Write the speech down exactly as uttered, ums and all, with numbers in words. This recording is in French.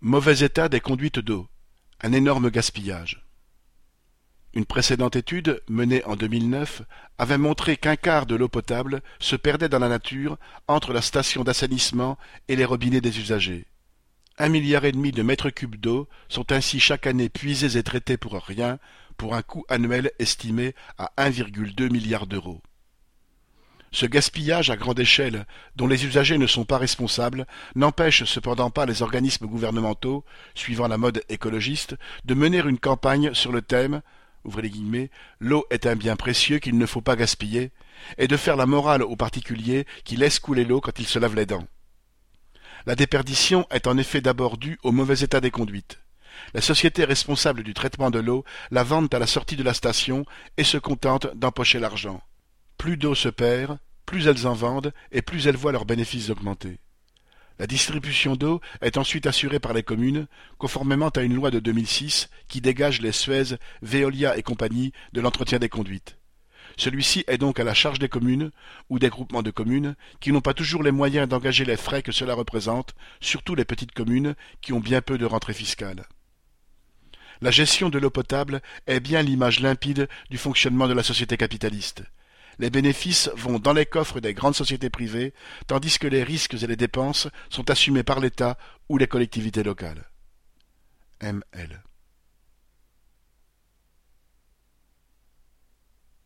Mauvais état des conduites d'eau, un énorme gaspillage. Une précédente étude, menée en deux mille neuf, avait montré qu'un quart de l'eau potable se perdait dans la nature entre la station d'assainissement et les robinets des usagers. Un milliard et demi de mètres cubes d'eau sont ainsi chaque année puisés et traités pour rien, pour un coût annuel estimé à un virgule deux milliard d'euros. Ce gaspillage à grande échelle, dont les usagers ne sont pas responsables, n'empêche cependant pas les organismes gouvernementaux, suivant la mode écologiste, de mener une campagne sur le thème ouvrez les guillemets, l'eau est un bien précieux qu'il ne faut pas gaspiller, et de faire la morale aux particuliers qui laissent couler l'eau quand ils se lavent les dents. La déperdition est en effet d'abord due au mauvais état des conduites. Les sociétés responsables du traitement de l'eau la vendent à la sortie de la station et se contentent d'empocher l'argent. Plus d'eau se perd, plus elles en vendent et plus elles voient leurs bénéfices augmenter. La distribution d'eau est ensuite assurée par les communes, conformément à une loi de deux mille six qui dégage les Suez, Veolia et compagnie de l'entretien des conduites. Celui-ci est donc à la charge des communes, ou des groupements de communes, qui n'ont pas toujours les moyens d'engager les frais que cela représente, surtout les petites communes qui ont bien peu de rentrées fiscales. La gestion de l'eau potable est bien l'image limpide du fonctionnement de la société capitaliste. Les bénéfices vont dans les coffres des grandes sociétés privées, tandis que les risques et les dépenses sont assumés par l'État ou les collectivités locales. M L